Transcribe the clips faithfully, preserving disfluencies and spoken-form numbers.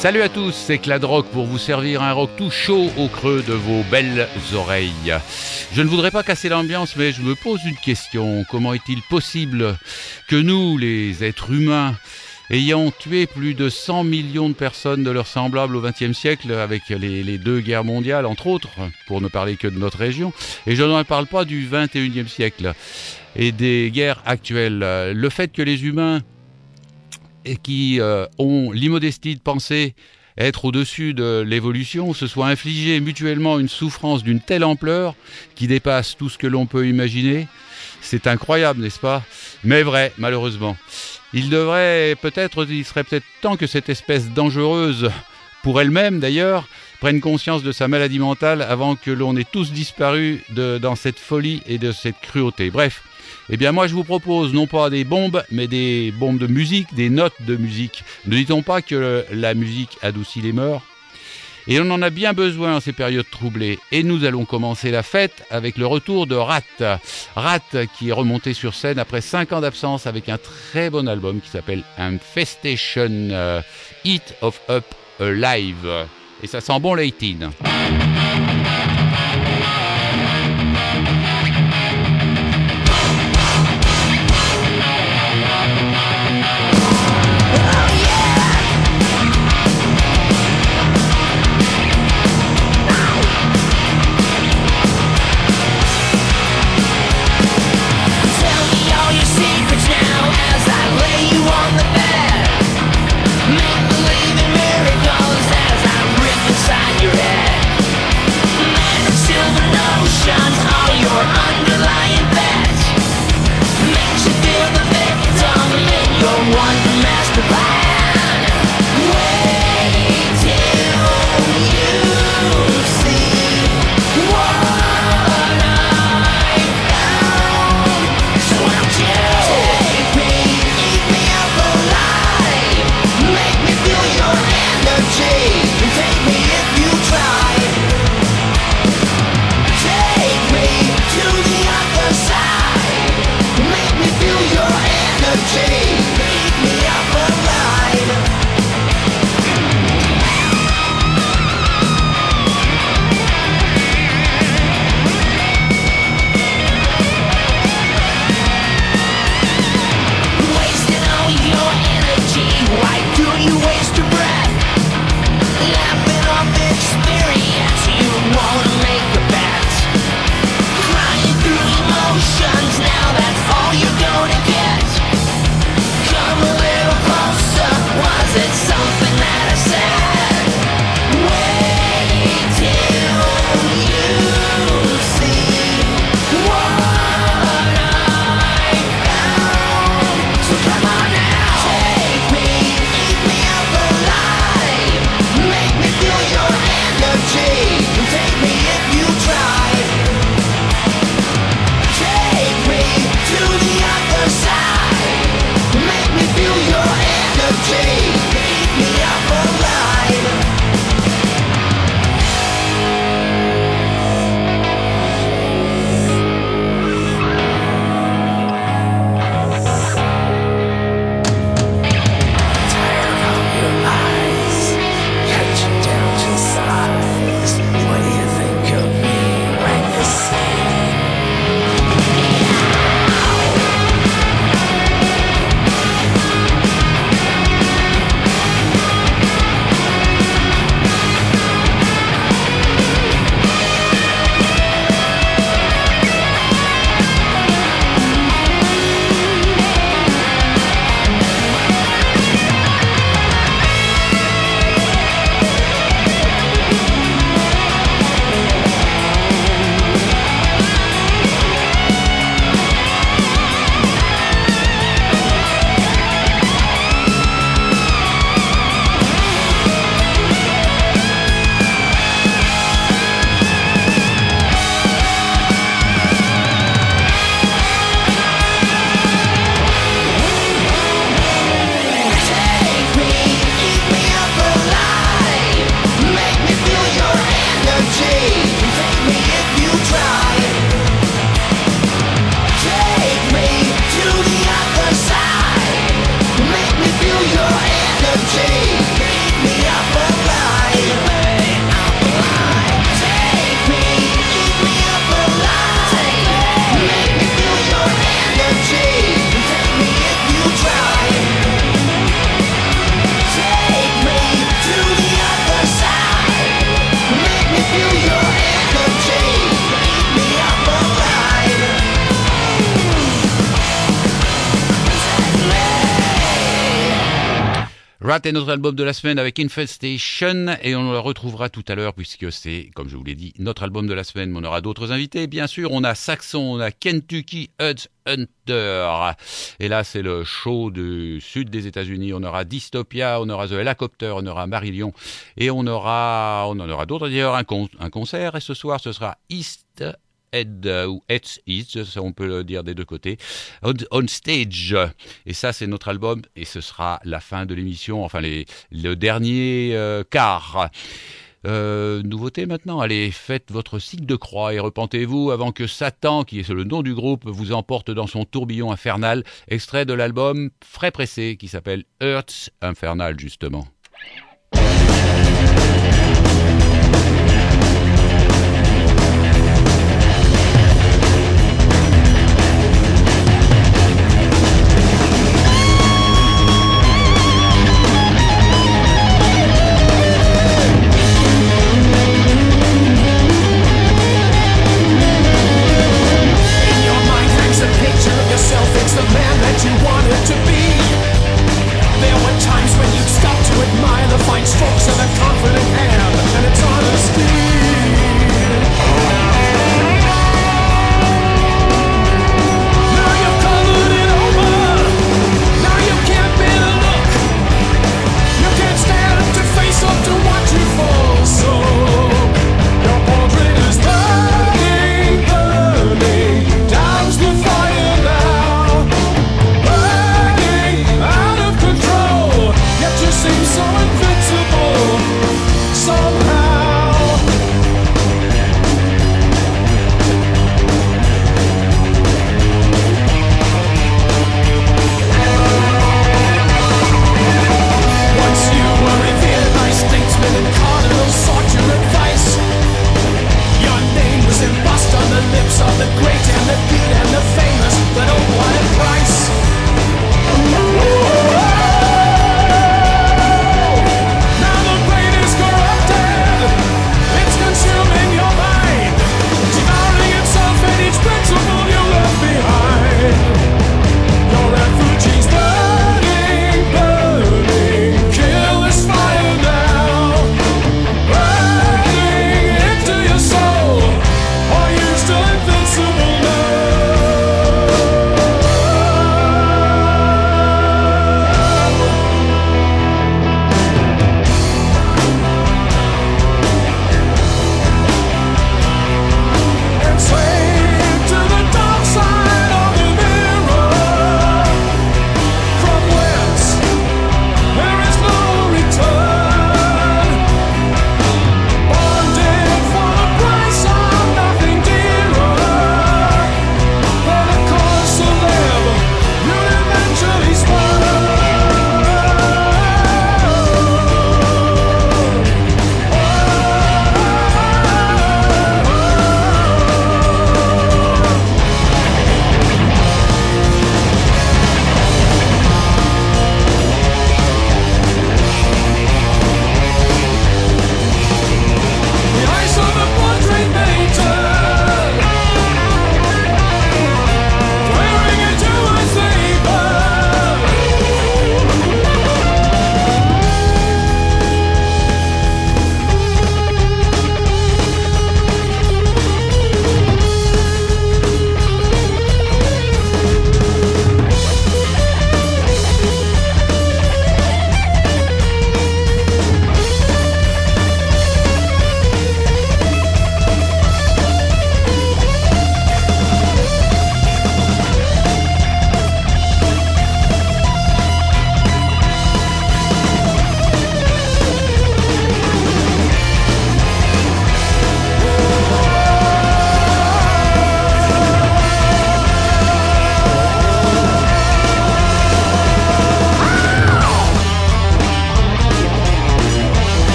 Salut à tous, c'est Clad Rock pour vous servir un rock tout chaud au creux de vos belles oreilles. Je ne voudrais pas casser l'ambiance, mais je me pose une question. Comment est-il possible que nous, les êtres humains, ayant tué plus de cent millions de personnes de leurs semblables au vingtième siècle, avec les, les deux guerres mondiales, entre autres, pour ne parler que de notre région, et je n'en parle pas du vingt et unième siècle, et des guerres actuelles, le fait que les humains et qui euh, ont l'immodestie de penser être au-dessus de l'évolution, se soient infligés mutuellement une souffrance d'une telle ampleur qui dépasse tout ce que l'on peut imaginer. C'est incroyable, n'est-ce pas? Mais vrai, malheureusement. Il devrait peut-être, il serait peut-être temps que cette espèce dangereuse, pour elle-même d'ailleurs, prenne conscience de sa maladie mentale avant que l'on ait tous disparu de, dans cette folie et de cette cruauté. Bref. Eh bien moi je vous propose non pas des bombes, mais des bombes de musique, des notes de musique. Ne dit-on pas que la musique adoucit les mœurs? Et on en a bien besoin en ces périodes troublées. Et nous allons commencer la fête avec le retour de Ratt. Ratt qui est remonté sur scène après cinq ans d'absence avec un très bon album qui s'appelle Infestation uh, Eat of Up Alive. Et ça sent bon l'eighteen. Make believe in miracles as I rip inside your head. Raté notre album de la semaine avec Infestation et on le retrouvera tout à l'heure puisque c'est, comme je vous l'ai dit, notre album de la semaine, mais on aura d'autres invités. Bien sûr, on a Saxon, on a Kentucky Hunt Hunter. Et là, c'est le show du sud des États-Unis. On aura Dystopia, on aura The Helicopter, on aura Marillion et on aura, on en aura d'autres d'ailleurs, un, con, un concert. Et ce soir, ce sera East Ed euh, ou Ed East, ça on peut le dire des deux côtés, on, on stage. Et ça, c'est notre album et ce sera la fin de l'émission, enfin les, le dernier euh, quart. Euh, nouveauté maintenant, allez, faites votre signe de croix et repentez-vous avant que Satan, qui est le nom du groupe, vous emporte dans son tourbillon infernal. Extrait de l'album frais pressé qui s'appelle Earth Infernal justement. It's the man that you wanted to be. There were times when you'd stop to admire the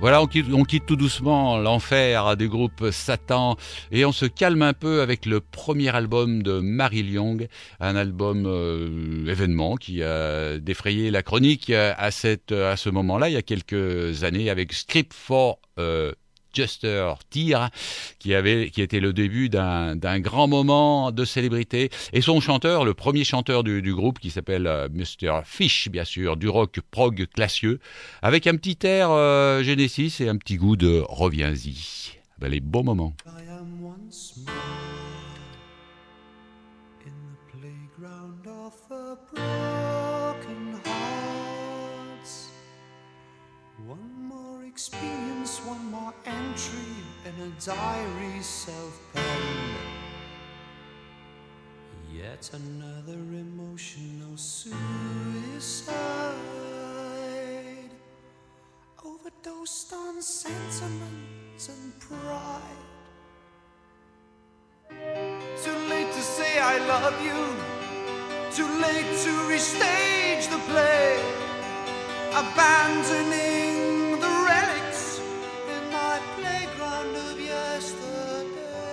Voilà, on quitte, on quitte tout doucement l'enfer du groupe Satan et on se calme un peu avec le premier album de Marilyn Young, un album euh, événement qui a défrayé la chronique à, cette, à ce moment-là, il y a quelques années, avec Script for euh, Juster Tear, qui avait, qui était le début d'un, d'un grand moment de célébrité. Et son chanteur, le premier chanteur du, du groupe, qui s'appelle euh, mister Fish, bien sûr, du rock prog classieux, avec un petit air euh, Genesis et un petit goût de Reviens-y. Ben, les beaux moments. I am once more in the playground of the broken hearts. One more experience, one more entry in a diary self-penned. Yet another emotional suicide, overdosed on sentiments and pride. Too late to say I love you, too late to restage the play, abandoning the relics in my playground of yesterday.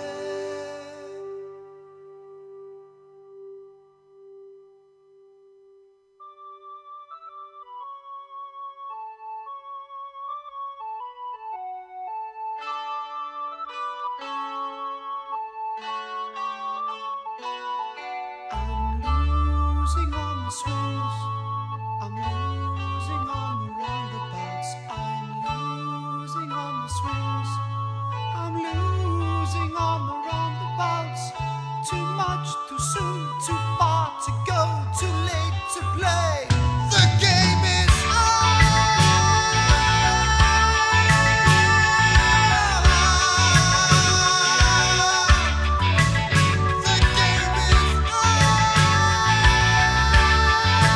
I'm losing on the swings, I'm losing on the roundabouts, I'm losing on the swings, I'm losing on the roundabouts. Too much, too soon, too far to go, too late to play. The game is on. The game is on.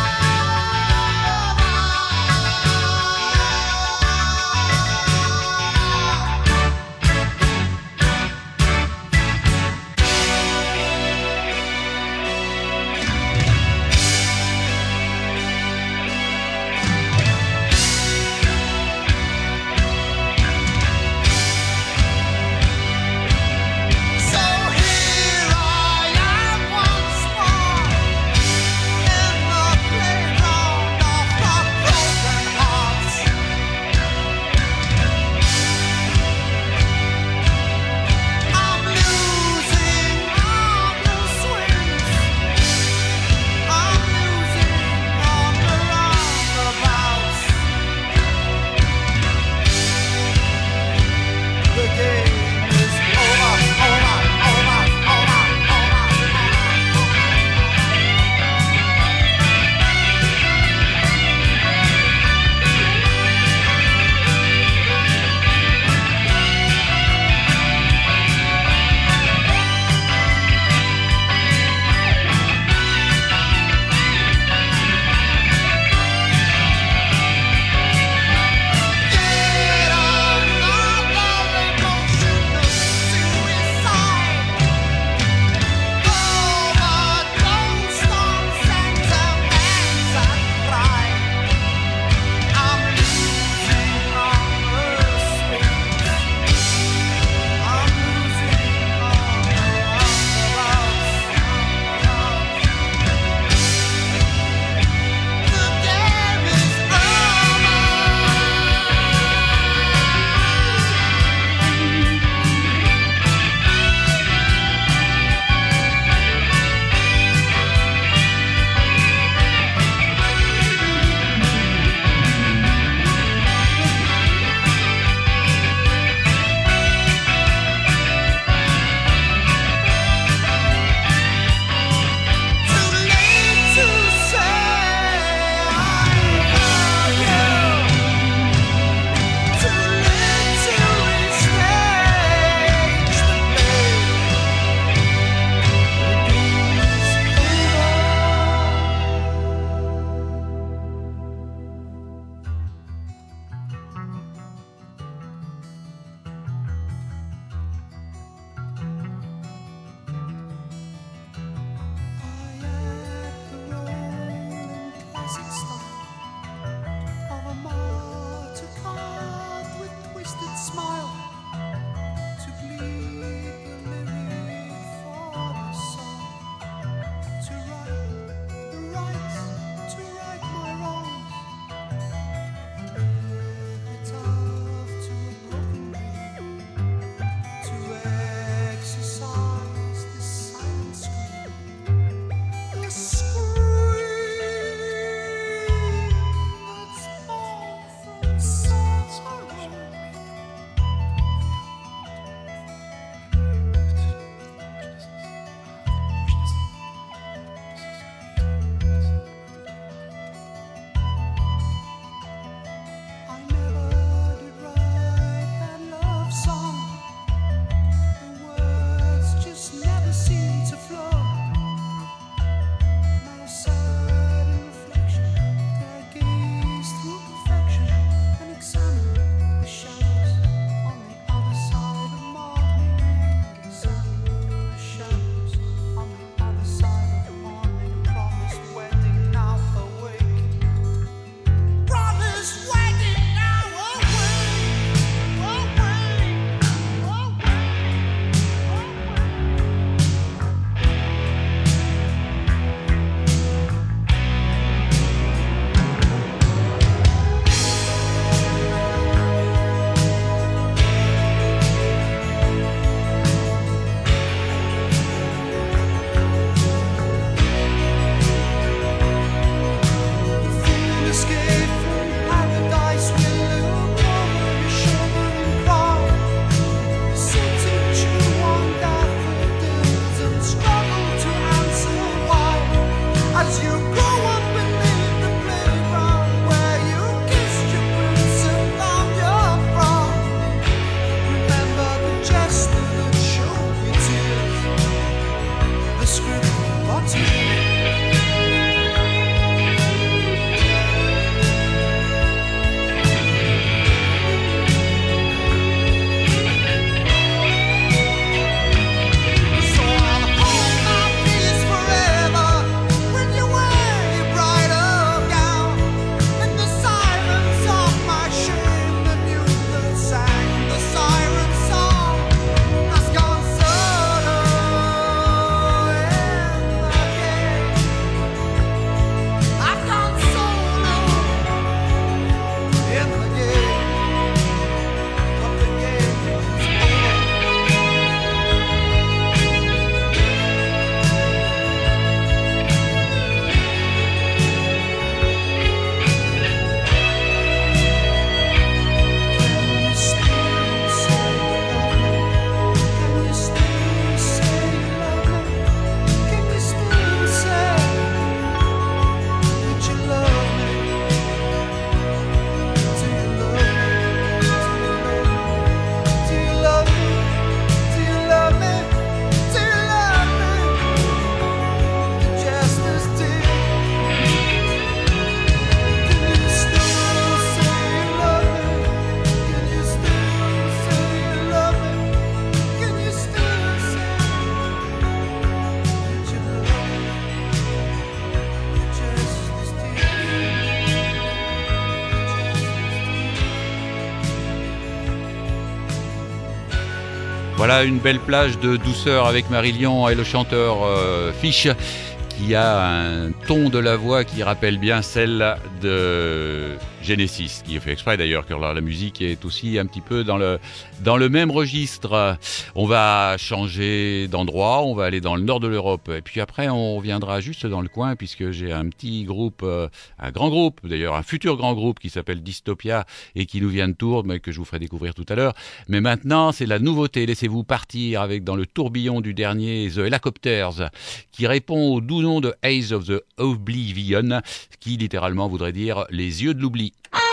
Voilà une belle plage de douceur avec Marie-Lyon et le chanteur euh, Fish, qui a un ton de la voix qui rappelle bien celle de Genesis, qui est fait exprès d'ailleurs, car la musique est aussi un petit peu dans le, dans le même registre. On va changer d'endroit, on va aller dans le nord de l'Europe, et puis après on reviendra juste dans le coin, puisque j'ai un petit groupe, un grand groupe d'ailleurs, un futur grand groupe qui s'appelle Dystopia, et qui nous vient de Tours, mais que je vous ferai découvrir tout à l'heure. Mais maintenant, c'est la nouveauté, laissez-vous partir avec dans le tourbillon du dernier The Helicopters, qui répond au doux nom de Eyes of the Oblivion, qui littéralement voudrait dire les yeux de l'oubli.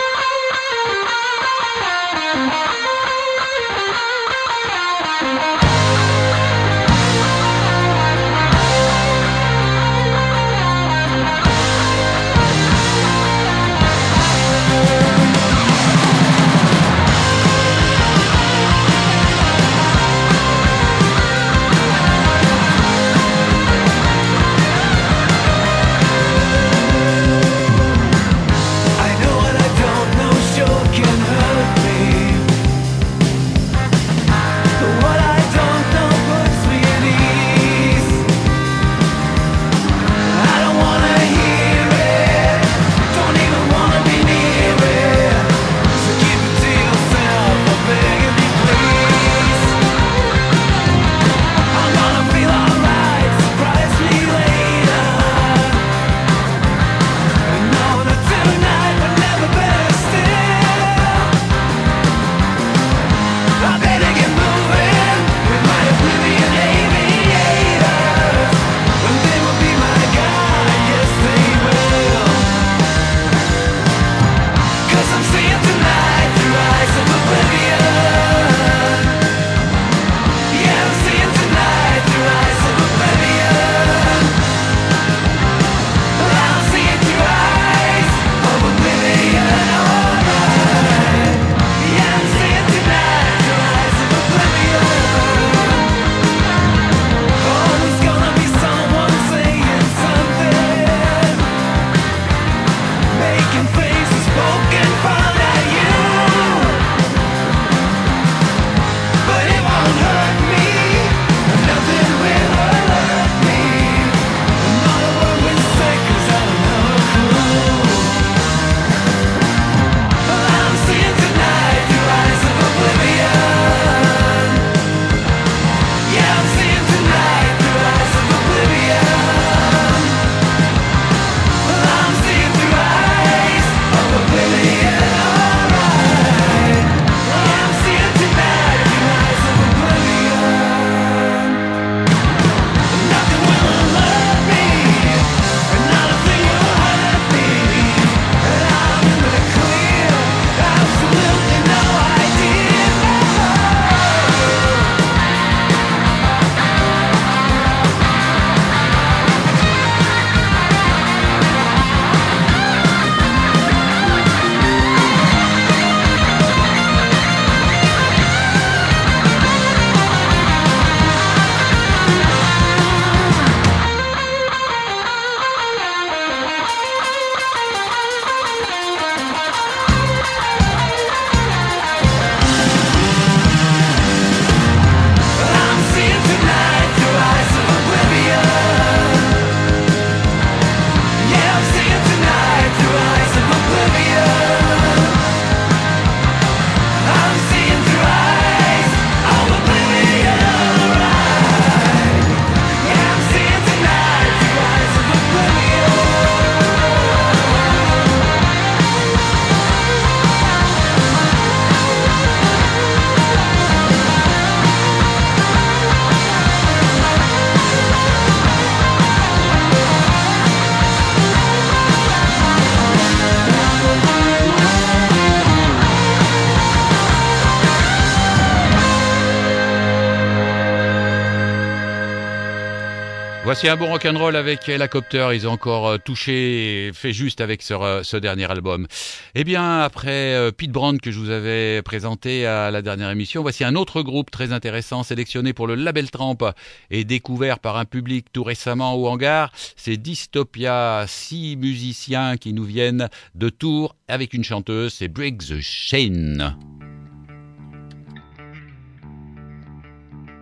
Voici un bon rock'n'roll avec Helicopter. Ils ont encore touché et fait juste avec ce, ce dernier album. Eh bien, après Pete Brand que je vous avais présenté à la dernière émission, voici un autre groupe très intéressant sélectionné pour le label Tramp et découvert par un public tout récemment au hangar. C'est Dystopia, six musiciens qui nous viennent de Tours avec une chanteuse, c'est Break the Chain.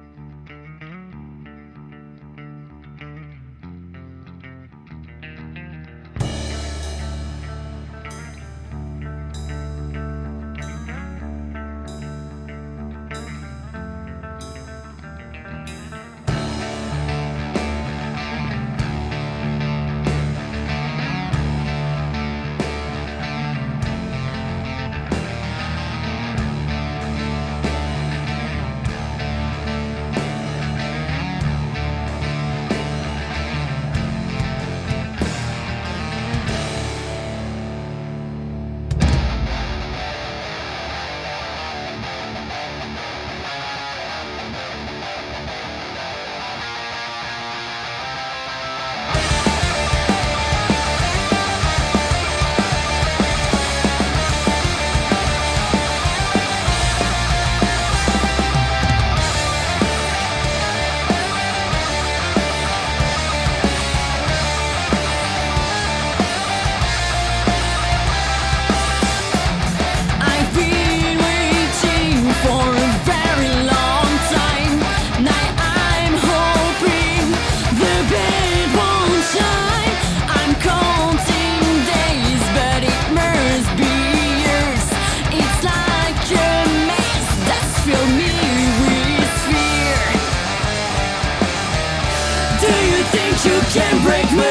you can't break me.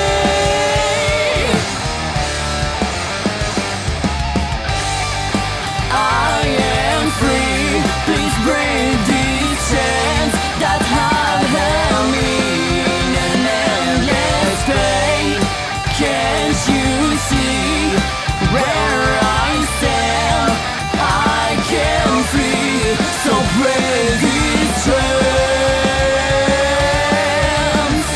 I am free, please break these chains that have held me in an endless pain. Can't you see where I stand? I can free, so break these chains.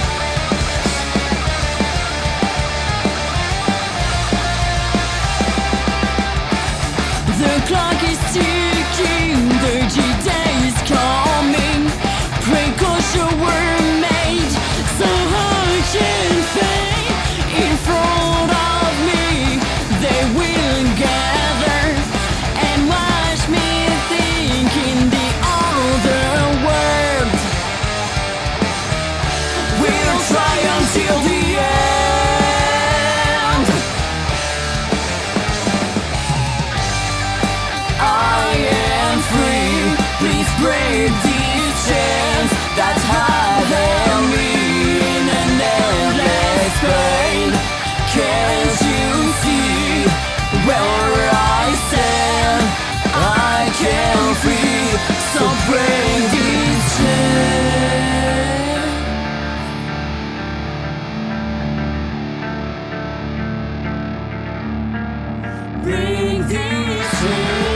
The clock is ticking, the day is coming. Precautions were made, so I can fade in front of me. They will gather and watch me think in the other world. We'll try until the end. I am free, please break these chains that have held me in an endless pain. Can't you see where I stand? I can free, so break these chains. Break these chains.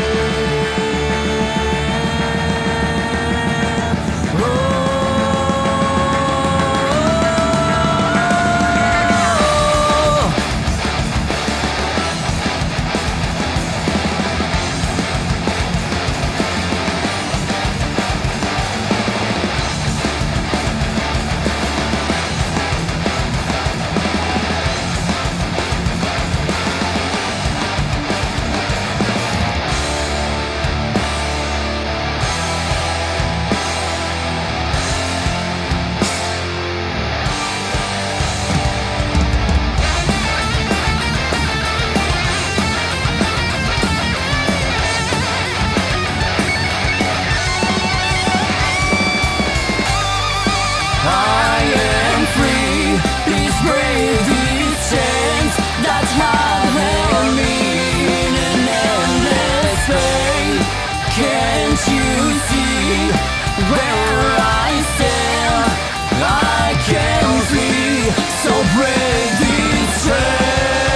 I am free, please break these chains that have held me in an endless pain. Can't you see where I stand? I can free, so break these chains.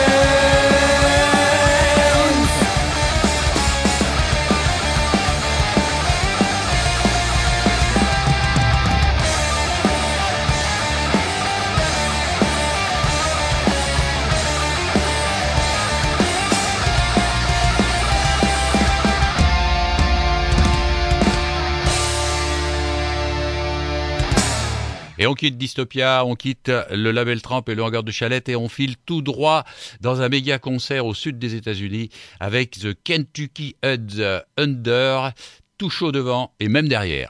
Et on quitte Dystopia, on quitte le label Tramp et le hangar de Chalette et on file tout droit dans un méga concert au sud des États-Unis avec The Kentucky Heads Under, tout chaud devant et même derrière.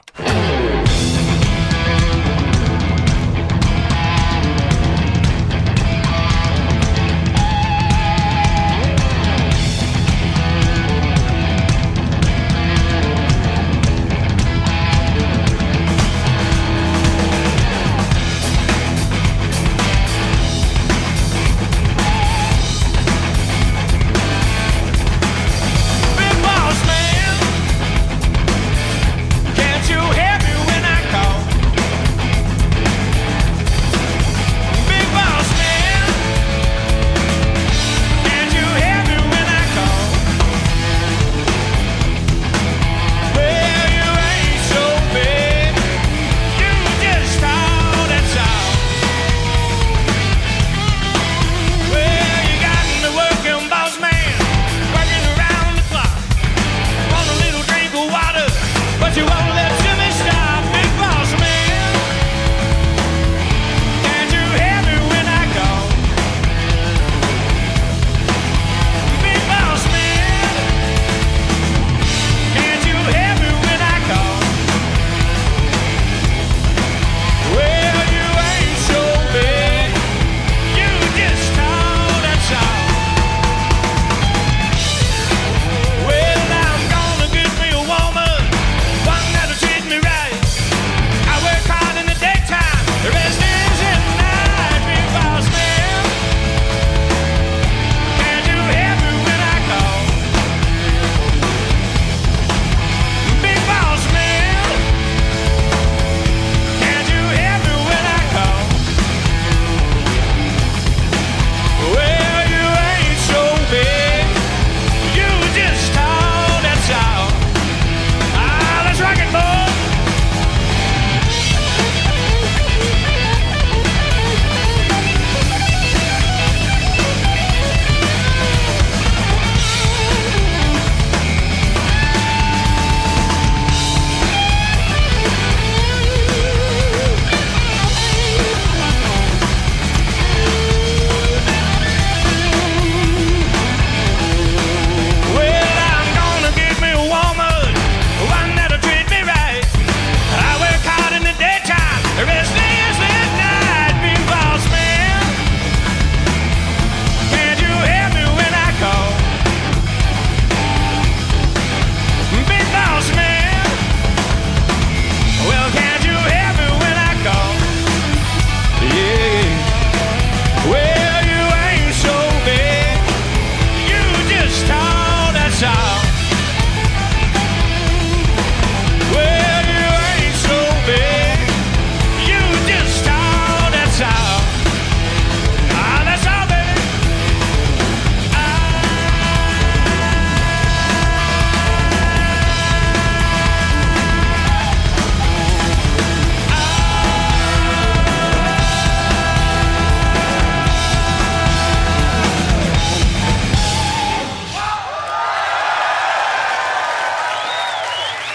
Big boss man, can't you hear me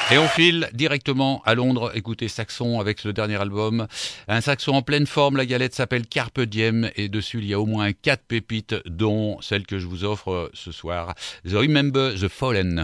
Et on file directement à Londres, écoutez Saxon avec ce dernier album. Un Saxon en pleine forme, la galette s'appelle Carpe Diem et dessus il y a au moins quatre pépites dont celle que je vous offre ce soir, The Remember the Fallen.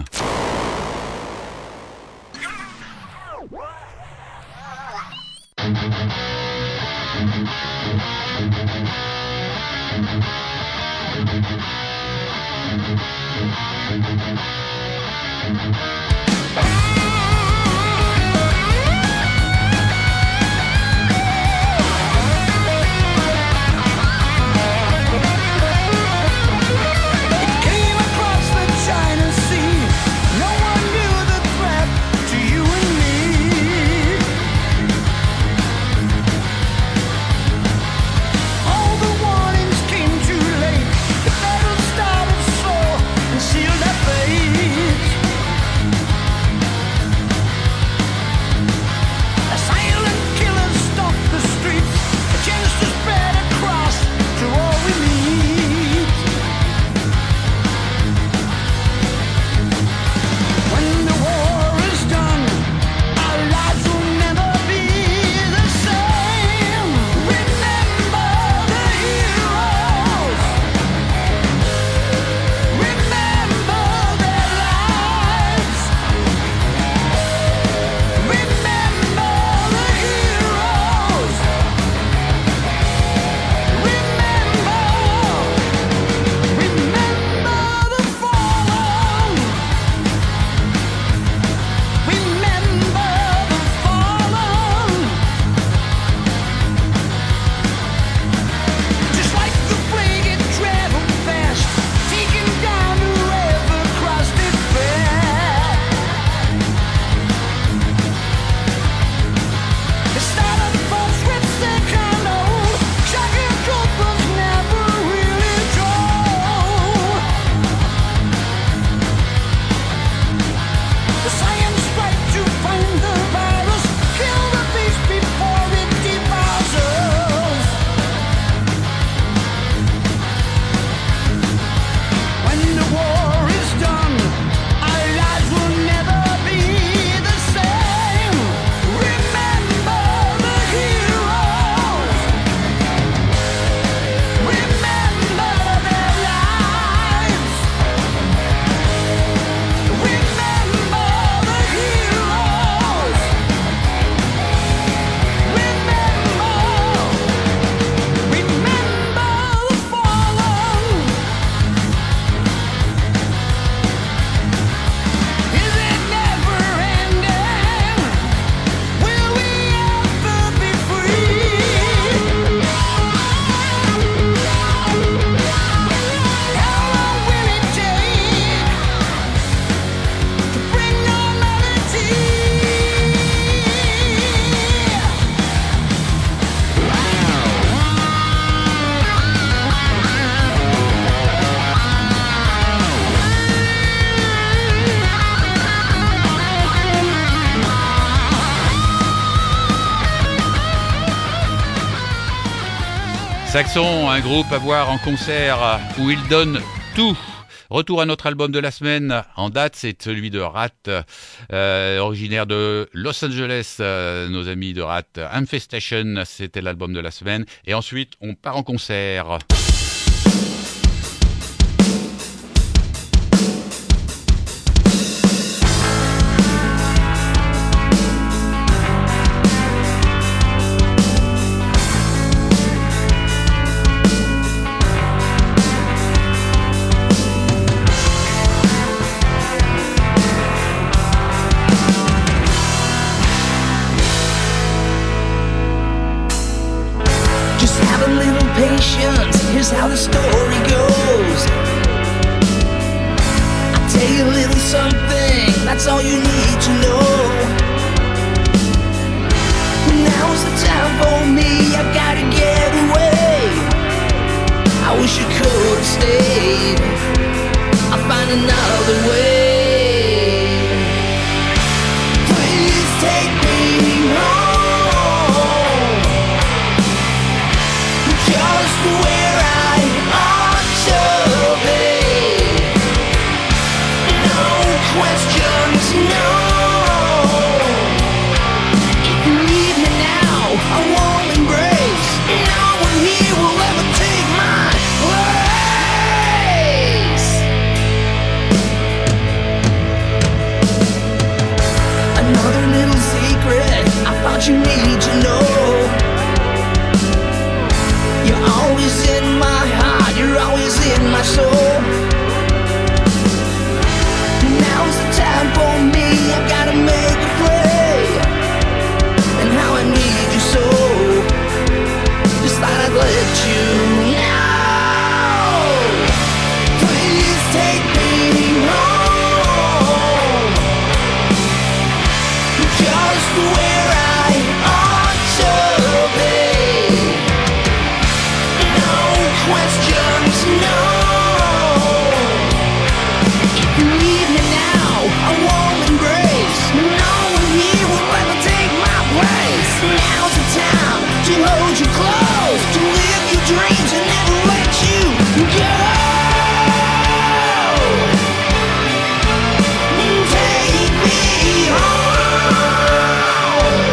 Saxon, un groupe à voir en concert où ils donnent tout. Retour à notre album de la semaine en date, c'est celui de Rat, euh, originaire de Los Angeles, euh, nos amis de Rat. Infestation, c'était l'album de la semaine. Et ensuite, on part en concert. Here's how the story goes. I'll tell you a little something, that's all you need to know. Now's the time for me, I've gotta get away. I wish you could have stayed, I'll find another way. Please take me home, just where I ought to be. No questions, no. to hold you close, to live your dreams and never let you go. Take me home.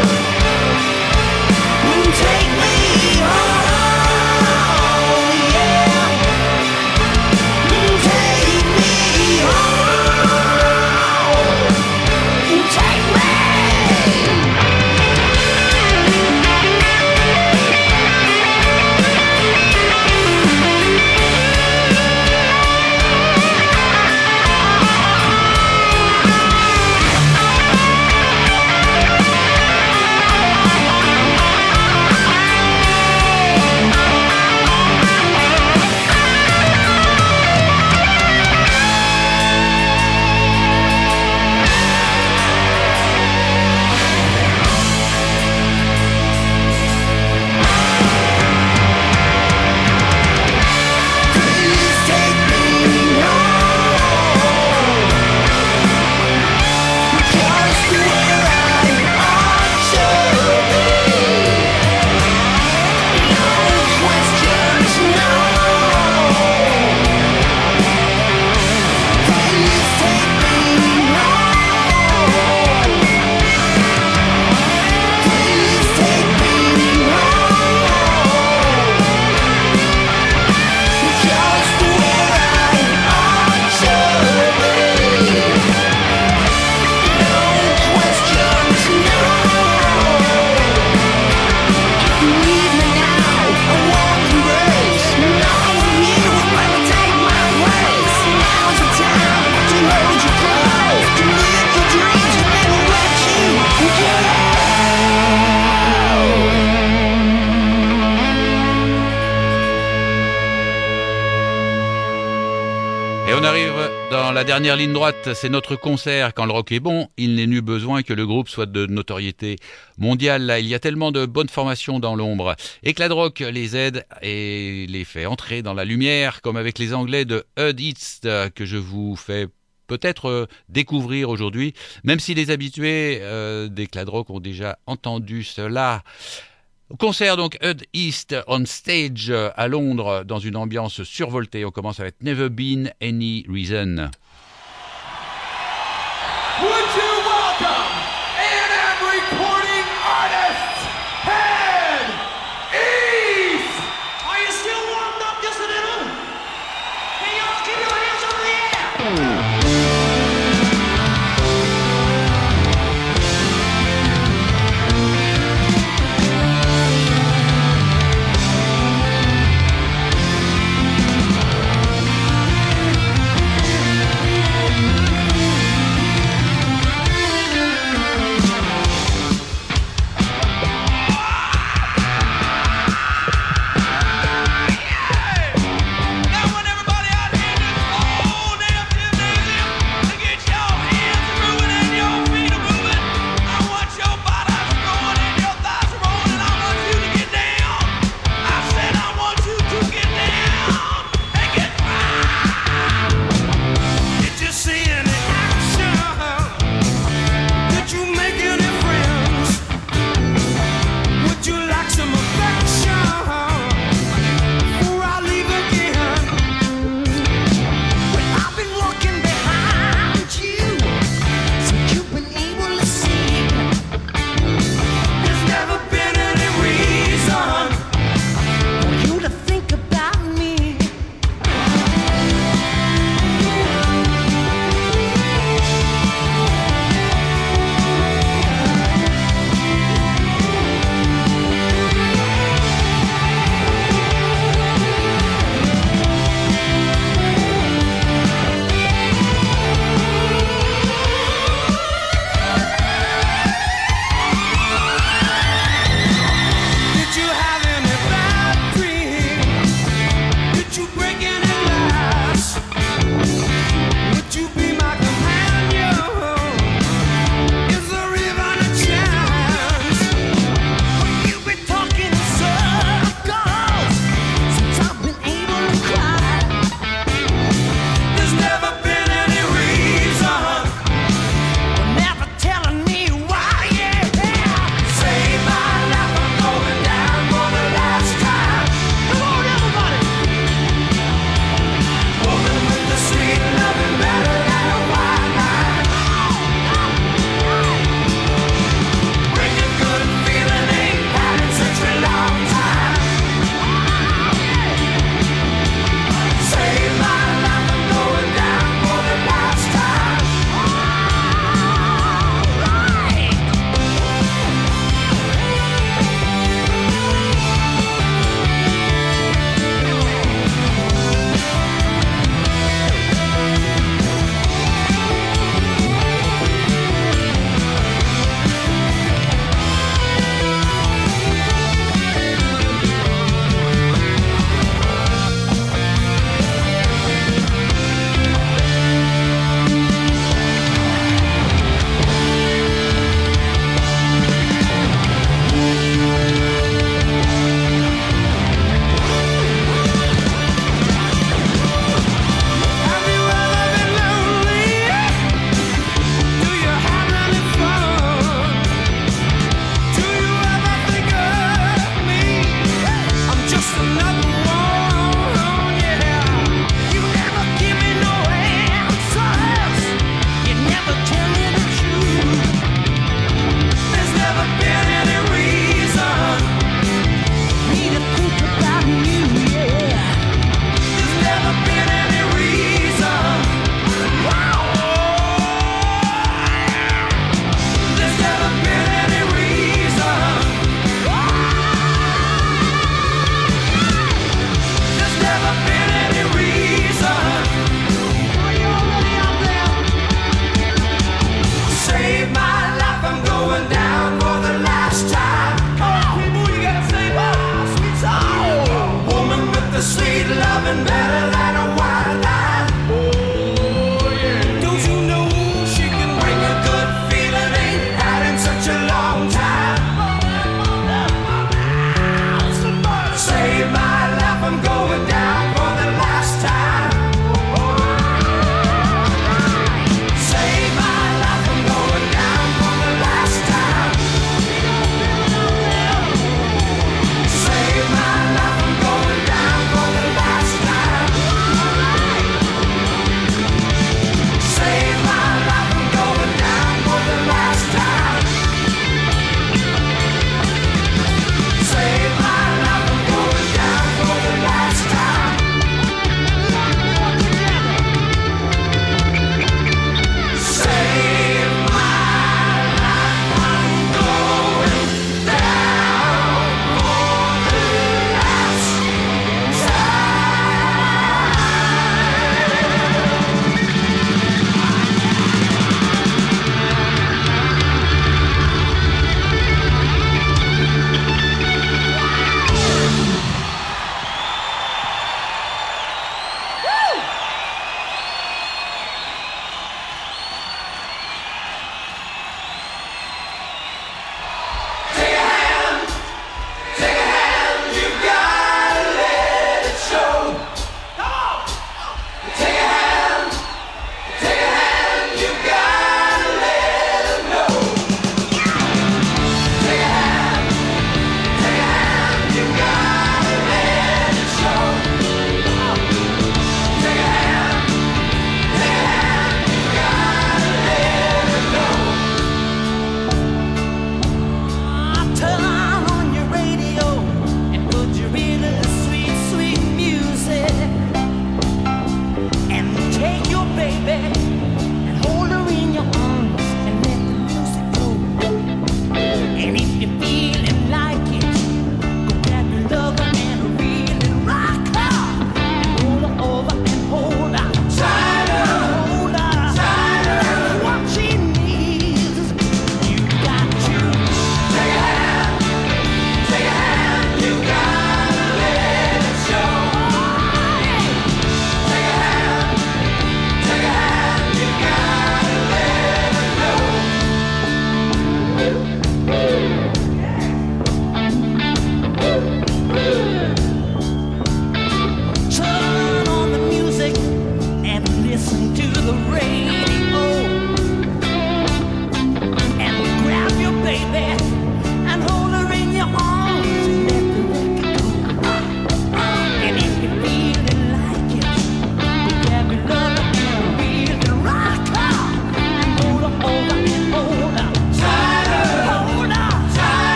Take me home, yeah. Take me home. Take me. Please take me home, just where I ought to be. No questions, no. Please take me home. Please take me home, just where I ought to be. No questions, no. If you leave me now, I won't embrace. No one here will ever take my place. Now's the time to hold you close, to live your dreams and never let you go. Et on arrive dans la dernière ligne droite, c'est notre concert. Quand le rock est bon, il n'est nul besoin que le groupe soit de notoriété mondiale. Là, il y a tellement de bonnes formations dans l'ombre. Éclat de rock les aide et les fait entrer dans la lumière, comme avec les Anglais de Ud East, que je vous fais peut-être euh, découvrir aujourd'hui, même si les habitués euh, d'Éclat de rock ont déjà entendu cela. Concert donc Ud East on stage euh, à Londres dans une ambiance survoltée. On commence avec Never Been Any Reason. Would you welcome A and M recording artist, Head East? Are you still warmed up just a little? Can y'all keep your hands up in the air? Never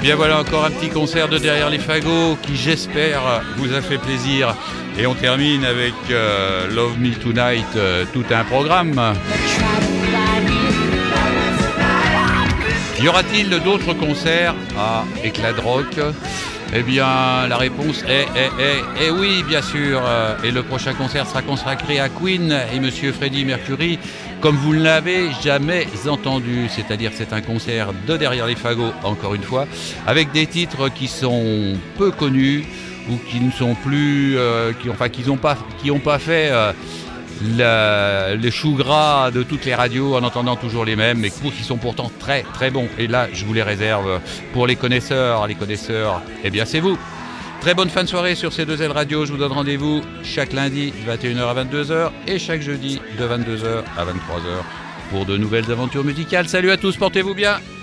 bien voilà encore un petit concert de Derrière les fagots qui j'espère vous a fait plaisir. Et on termine avec euh, Love Me Tonight, euh, tout un programme. Y aura-t-il d'autres concerts à Éclat de Rock ? Eh bien, la réponse est, est, est, est oui, bien sûr. Et le prochain concert sera consacré à Queen et Monsieur Freddie Mercury, comme vous ne l'avez jamais entendu. C'est-à-dire, c'est un concert de Derrière les fagots, encore une fois, avec des titres qui sont peu connus ou qui ne sont plus, euh, qui, enfin, qui n'ont pas, qui ont pas fait euh, la, les choux gras de toutes les radios en entendant toujours les mêmes, mais qui sont pourtant très très bons. Et là, je vous les réserve pour les connaisseurs. Les connaisseurs, eh bien, c'est vous. Très bonne fin de soirée sur C deux L Radio. Je vous donne rendez-vous chaque lundi de vingt et une heures à vingt-deux heures et chaque jeudi de vingt-deux heures à vingt-trois heures pour de nouvelles aventures musicales. Salut à tous, portez-vous bien.